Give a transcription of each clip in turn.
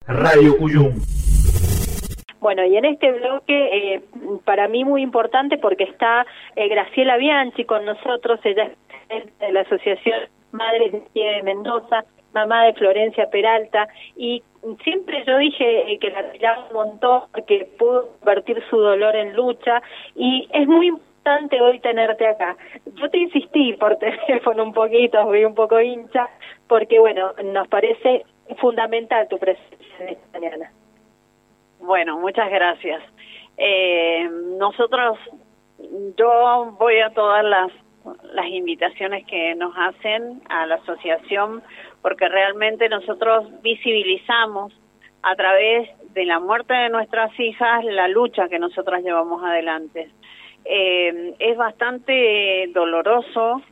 Radio Cuyum. Bueno, y en este bloque, para mí muy importante porque está Graciela Bianchi con nosotros, ella es de la Asociación Madres de Mendoza, mamá de Florencia Peralta, y siempre yo dije que la admiraba un montón porque pudo convertir su dolor en lucha, y es muy importante hoy tenerte acá. Yo te insistí por teléfono un poquito, fui un poco hincha, porque bueno, nos parece fundamental tu presencia en esta mañana. Bueno, muchas gracias. Yo voy a todas las invitaciones que nos hacen a la asociación, porque realmente nosotros visibilizamos a través de la muerte de nuestras hijas la lucha que nosotras llevamos adelante. Es bastante doloroso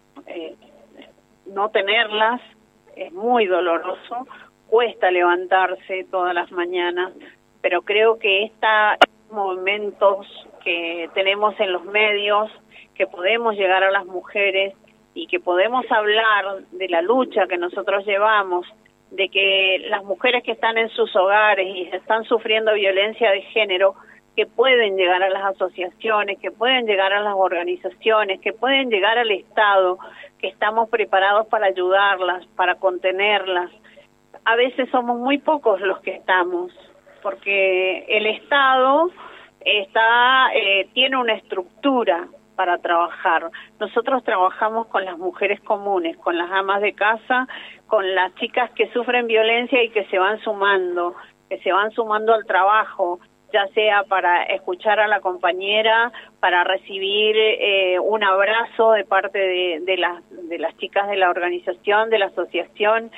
no tenerlas, es muy doloroso, cuesta levantarse todas las mañanas, pero creo que estos momentos que tenemos en los medios, que podemos llegar a las mujeres y que podemos hablar de la lucha que nosotros llevamos, de que las mujeres que están en sus hogares y están sufriendo violencia de género, que pueden llegar a las asociaciones, que pueden llegar a las organizaciones, que pueden llegar al Estado, que estamos preparados para ayudarlas, para contenerlas. A veces somos muy pocos los que estamos, porque el Estado tiene una estructura para trabajar. Nosotros trabajamos con las mujeres comunes, con las amas de casa, con las chicas que sufren violencia y que se van sumando al trabajo, ya sea para escuchar a la compañera, para recibir un abrazo de parte de las chicas de la organización, de la asociación,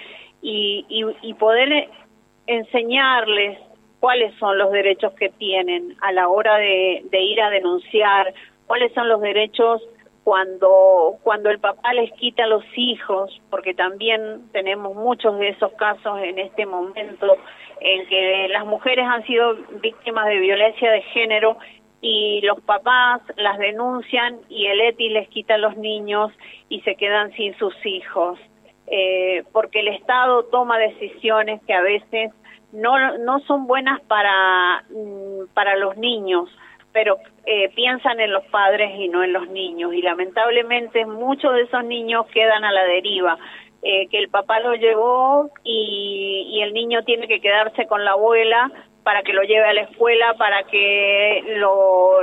y poder enseñarles cuáles son los derechos que tienen a la hora de ir a denunciar, cuáles son los derechos cuando el papá les quita a los hijos, porque también tenemos muchos de esos casos en este momento en que las mujeres han sido víctimas de violencia de género y los papás las denuncian y el ETI les quita a los niños y se quedan sin sus hijos, porque el Estado toma decisiones que a veces no son buenas para los niños, pero piensan en los padres y no en los niños, y lamentablemente muchos de esos niños quedan a la deriva, que el papá lo llevó y el niño tiene que quedarse con la abuela para que lo lleve a la escuela, para que lo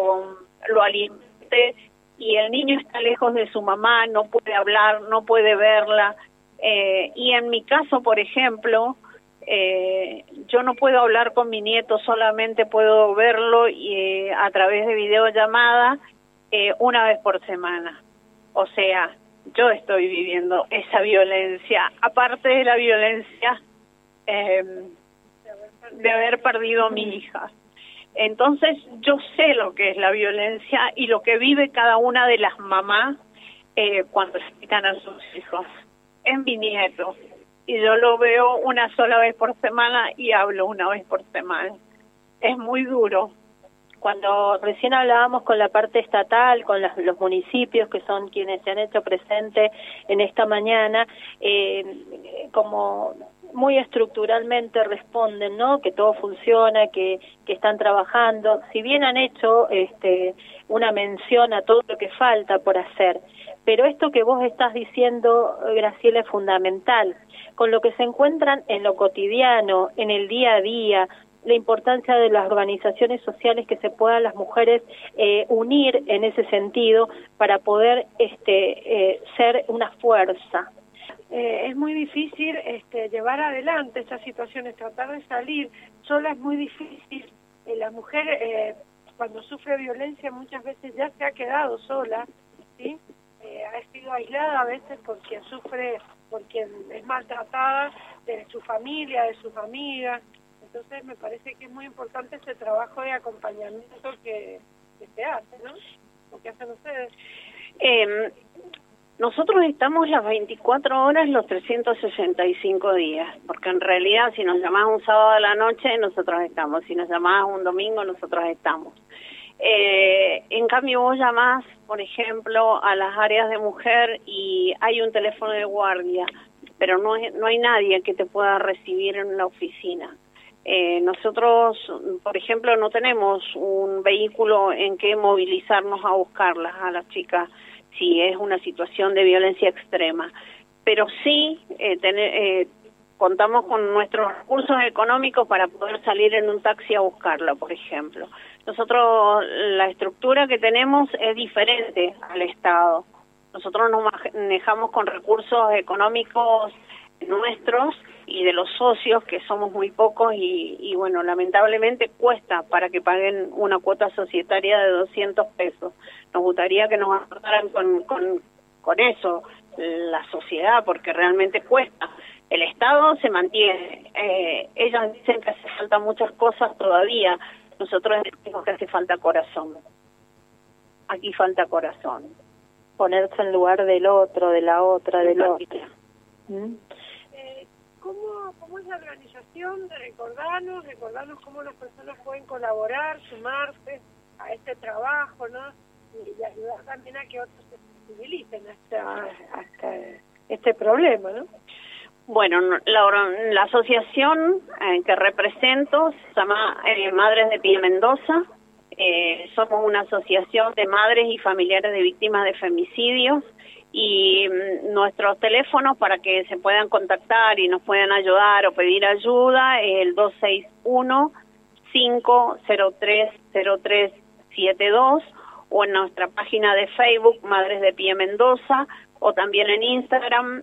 alimente, y el niño está lejos de su mamá, no puede hablar, no puede verla, y en mi caso, por ejemplo, yo no puedo hablar con mi nieto, solamente puedo verlo a través de videollamada una vez por semana. O sea, yo estoy viviendo esa violencia, aparte de la violencia de haber perdido a mi hija. Entonces yo sé lo que es la violencia y lo que vive cada una de las mamás cuando se quitan a sus hijos. Es mi nieto y yo lo veo una sola vez por semana y hablo una vez por semana. Es muy duro. Cuando recién hablábamos con la parte estatal, con los municipios que son quienes se han hecho presente en esta mañana, como muy estructuralmente responden, ¿no? Que todo funciona, que están trabajando. Si bien han hecho una mención a todo lo que falta por hacer, pero esto que vos estás diciendo, Graciela, es fundamental. Con lo que se encuentran en lo cotidiano, en el día a día, la importancia de las organizaciones sociales, que se puedan las mujeres unir en ese sentido para poder ser una fuerza. Es muy difícil llevar adelante estas situaciones, tratar de salir sola es muy difícil. La mujer cuando sufre violencia muchas veces ya se ha quedado sola, ¿sí? Ha sido aislada a veces por quien sufre, por quien es maltratada, de su familia, de sus amigas. Entonces me parece que es muy importante ese trabajo de acompañamiento que se hace, ¿no? Lo que hacen ustedes. Nosotros estamos las 24 horas, los 365 días, porque en realidad si nos llamás un sábado a la noche, nosotros estamos. Si nos llamás un domingo, nosotros estamos. En cambio vos llamás, por ejemplo, a las áreas de mujer y hay un teléfono de guardia, pero no hay nadie que te pueda recibir en la oficina. Nosotros, por ejemplo, no tenemos un vehículo en que movilizarnos a buscarlas a las chicas si es una situación de violencia extrema, pero sí contamos con nuestros recursos económicos para poder salir en un taxi a buscarla, por ejemplo. Nosotros, la estructura que tenemos es diferente al Estado. Nosotros nos manejamos con recursos económicos nuestros y de los socios, que somos muy pocos, y bueno, lamentablemente cuesta para que paguen una cuota societaria de 200 pesos. Nos gustaría que nos aportaran con eso la sociedad, porque realmente cuesta. El Estado se mantiene. Ellos dicen que hace falta muchas cosas todavía. Nosotros decimos que hace falta corazón. Aquí falta corazón. Ponerse en lugar del otro, de la otra, del otro. ¿Cómo es la organización de recordarnos cómo las personas pueden colaborar, sumarse a este trabajo, ¿no? Y ayudar también a que otros se sensibilicen hasta este problema, ¿no? Bueno, la asociación que represento se llama Madres de Pie Mendoza. Somos una asociación de madres y familiares de víctimas de femicidios, y nuestros teléfonos para que se puedan contactar y nos puedan ayudar o pedir ayuda es el 261-503-0372, o en nuestra página de Facebook Madres de Pie Mendoza, o también en Instagram,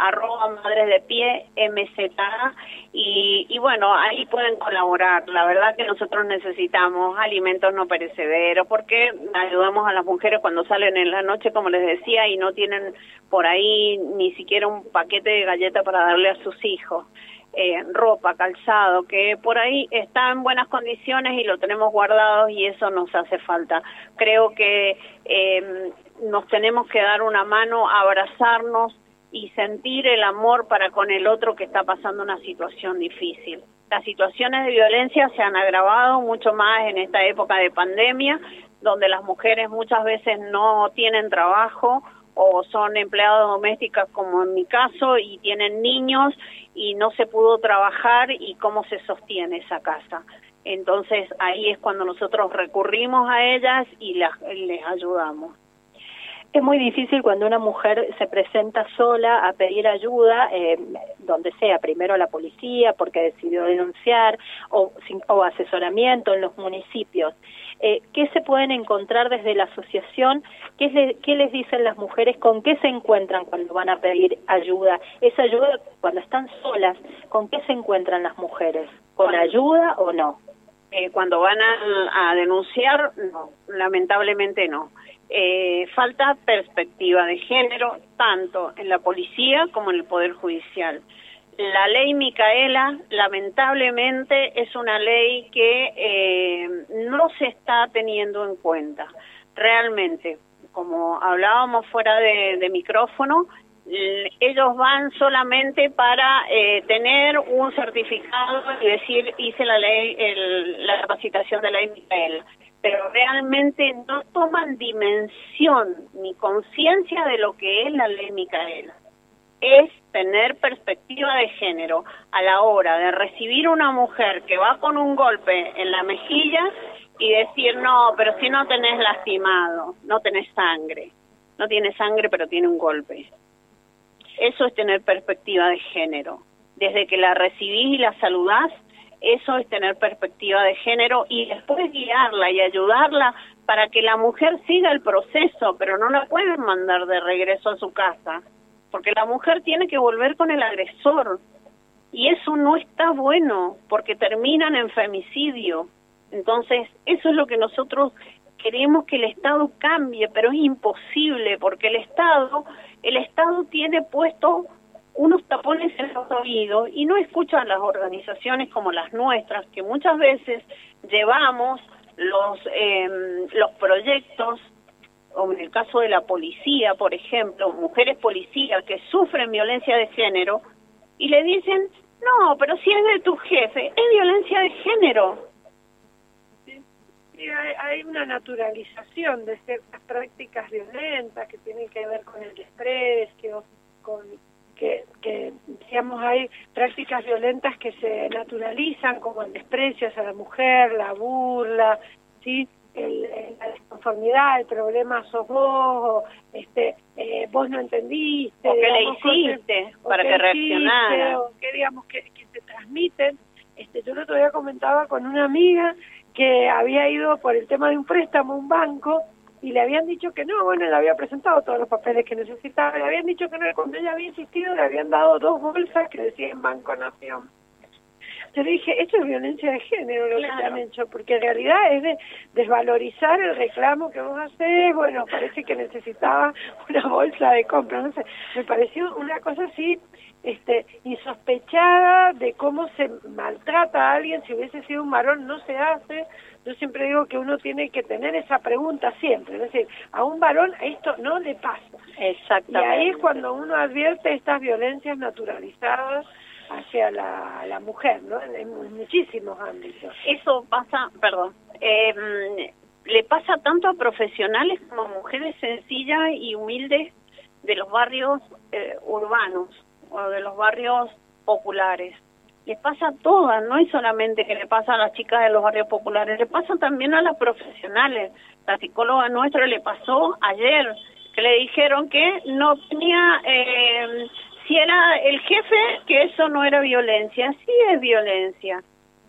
@madresdepiemza, y bueno, ahí pueden colaborar. La verdad que nosotros necesitamos alimentos no perecederos, porque ayudamos a las mujeres cuando salen en la noche, como les decía, y no tienen por ahí ni siquiera un paquete de galletas para darle a sus hijos. Ropa, calzado, que por ahí está en buenas condiciones y lo tenemos guardado, y eso nos hace falta. Creo que nos tenemos que dar una mano, abrazarnos y sentir el amor para con el otro que está pasando una situación difícil. Las situaciones de violencia se han agravado mucho más en esta época de pandemia, donde las mujeres muchas veces no tienen trabajo o son empleadas domésticas, como en mi caso, y tienen niños y no se pudo trabajar, y cómo se sostiene esa casa. Entonces ahí es cuando nosotros recurrimos a ellas y les ayudamos. Es muy difícil cuando una mujer se presenta sola a pedir ayuda, donde sea, primero a la policía porque decidió denunciar, o asesoramiento en los municipios. ¿Qué se pueden encontrar desde la asociación? ¿Qué les dicen las mujeres? ¿Con qué se encuentran cuando van a pedir ayuda? Esa ayuda, cuando están solas, ¿con qué se encuentran las mujeres? ¿Con ayuda o no? Cuando van a denunciar, no, lamentablemente no. Falta perspectiva de género, tanto en la policía como en el Poder Judicial. La ley Micaela, lamentablemente, es una ley que no se está teniendo en cuenta. Realmente, como hablábamos fuera de micrófono, ellos van solamente para tener un certificado y decir, hice la ley, la capacitación de la ley Micaela, pero realmente no toman dimensión ni conciencia de lo que es la ley Micaela. Es tener perspectiva de género a la hora de recibir una mujer que va con un golpe en la mejilla y decir, no, pero si no tenés lastimado, no tenés sangre, no tiene sangre pero tiene un golpe. Eso es tener perspectiva de género. Desde que la recibís y la saludás, eso es tener perspectiva de género, y después guiarla y ayudarla para que la mujer siga el proceso, pero no la pueden mandar de regreso a su casa, porque la mujer tiene que volver con el agresor, y eso no está bueno, porque terminan en femicidio. Entonces, eso es lo que nosotros queremos, que el Estado cambie, pero es imposible, porque el Estado tiene puesto unos tapones en los oídos y no escuchan las organizaciones como las nuestras, que muchas veces llevamos los proyectos, o en el caso de la policía, por ejemplo, mujeres policías que sufren violencia de género, y le dicen, no, pero si es de tu jefe, es violencia de género. Sí, hay una naturalización de ciertas prácticas violentas que tienen que ver con el desprecio, con que decíamos, hay prácticas violentas que se naturalizan, como el desprecio hacia la mujer, la burla, ¿sí? La desconformidad, el problema sos vos, vos no entendiste, o que le digamos, hiciste para que reaccionara, o que digamos que se transmiten. Yo el otro día comentaba con una amiga que había ido por el tema de un préstamo a un banco y le habían dicho que no, bueno, le había presentado todos los papeles que necesitaba, le habían dicho que no, y cuando ella había insistido le habían dado 2 bolsas que decían Banco Nación. Yo le dije, esto es violencia de género lo que te han hecho, porque en realidad es de desvalorizar el reclamo que vos hacés. Bueno, parece que necesitaba una bolsa de compra, no sé, me pareció una cosa así insospechada de cómo se maltrata a alguien. Si hubiese sido un varón no se hace. Yo siempre digo que uno tiene que tener esa pregunta siempre, es decir, a un varón esto no le pasa. Exactamente. Y ahí es cuando uno advierte estas violencias naturalizadas hacia la mujer, ¿no? En muchísimos ámbitos. Eso pasa, le pasa tanto a profesionales como a mujeres sencillas y humildes de los barrios urbanos o de los barrios populares. Les pasa a todas, no es solamente que le pasa a las chicas de los barrios populares, le pasa también a las profesionales. La psicóloga nuestra le pasó ayer, que le dijeron que no tenía, si era el jefe, que eso no era violencia. Sí es violencia.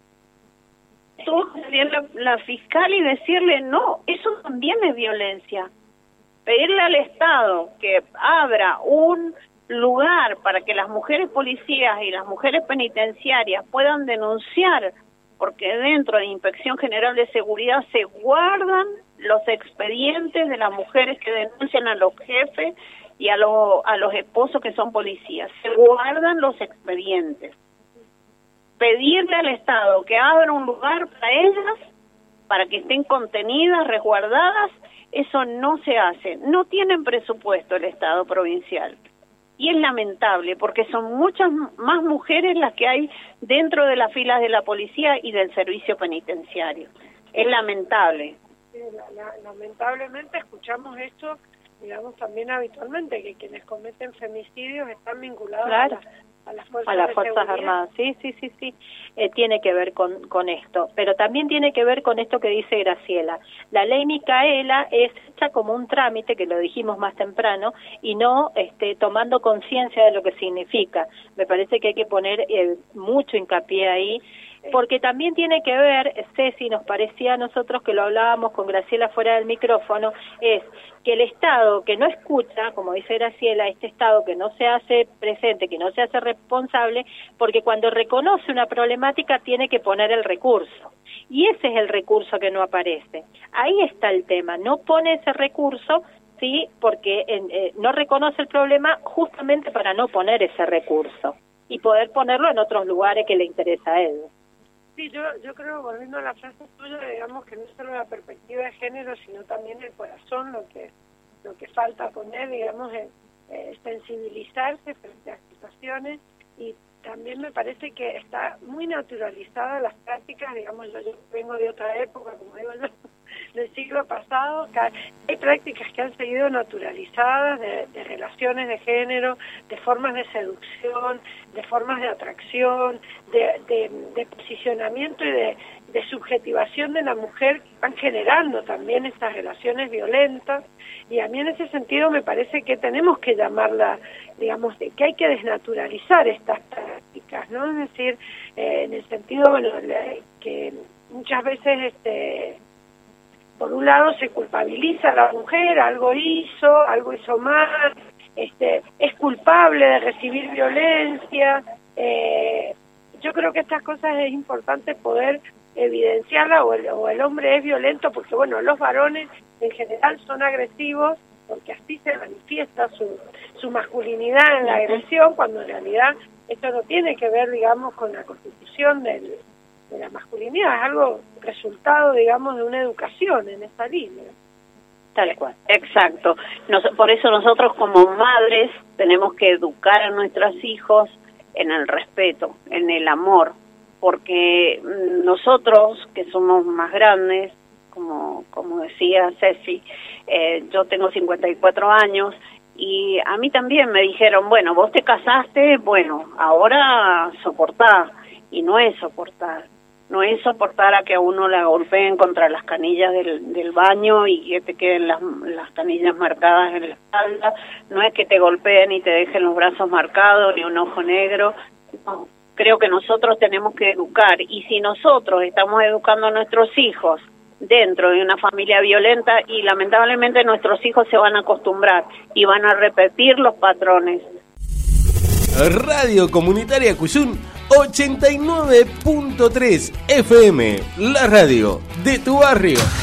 Tuvo que salir la fiscal y decirle, no, eso también es violencia. Pedirle al Estado que abra un lugar para que las mujeres policías y las mujeres penitenciarias puedan denunciar, porque dentro de Inspección General de Seguridad se guardan los expedientes de las mujeres que denuncian a los jefes y a los esposos que son policías. Se guardan los expedientes. Pedirle al Estado que abra un lugar para ellas, para que estén contenidas, resguardadas, eso no se hace. No tienen presupuesto el Estado provincial. Y es lamentable, porque son muchas más mujeres las que hay dentro de las filas de la policía y del servicio penitenciario. Es lamentable. Sí, lamentablemente escuchamos esto, digamos, también habitualmente, que quienes cometen femicidios están vinculados a las Fuerzas Armadas. Sí. Tiene que ver con esto, pero también tiene que ver con esto que dice Graciela. La ley Micaela es hecha como un trámite, que lo dijimos más temprano, y no tomando conciencia de lo que significa. Me parece que hay que poner mucho hincapié ahí, porque también tiene que ver, Ceci, nos parecía a nosotros que lo hablábamos con Graciela fuera del micrófono, es que el Estado que no escucha, como dice Graciela, este Estado que no se hace presente, que no se hace responsable, porque cuando reconoce una problemática tiene que poner el recurso, y ese es el recurso que no aparece. Ahí está el tema, no pone ese recurso, sí, porque no reconoce el problema justamente para no poner ese recurso y poder ponerlo en otros lugares que le interesa a él. Sí, yo creo, volviendo a la frase tuya, digamos que no solo la perspectiva de género, sino también el corazón, lo que falta poner, digamos, es sensibilizarse frente a situaciones, y también me parece que está muy naturalizada las prácticas, digamos, yo vengo de otra época, como digo yo, del siglo pasado, que hay prácticas que han seguido naturalizadas de relaciones de género, de formas de seducción, de formas de atracción, de posicionamiento y de subjetivación de la mujer, que van generando también estas relaciones violentas. Y a mí en ese sentido me parece que tenemos que llamarla, digamos, que hay que desnaturalizar estas prácticas, ¿no? Es decir, en el sentido, bueno, que muchas veces por un lado se culpabiliza a la mujer, algo hizo mal, es culpable de recibir violencia. Yo creo que estas cosas es importante poder evidenciarla, o el hombre es violento porque, bueno, los varones en general son agresivos, porque así se manifiesta su masculinidad en la agresión, cuando en realidad esto no tiene que ver, digamos, con la constitución de la masculinidad, es algo resultado, digamos, de una educación en esta línea. Tal cual. Exacto. Por eso nosotros como madres tenemos que educar a nuestros hijos en el respeto, en el amor, porque nosotros que somos más grandes, como decía Ceci, yo tengo 54 años Y a mí también me dijeron, bueno, vos te casaste, bueno, ahora soportá. Y no es soportar. No es soportar a que a uno le golpeen contra las canillas del baño y que te queden las canillas marcadas en la espalda. No es que te golpeen y te dejen los brazos marcados ni un ojo negro. No. Creo que nosotros tenemos que educar. Y si nosotros estamos educando a nuestros hijos dentro de una familia violenta, y lamentablemente nuestros hijos se van a acostumbrar y van a repetir los patrones. Radio Comunitaria Cuyún 89.3 FM, la radio de tu barrio.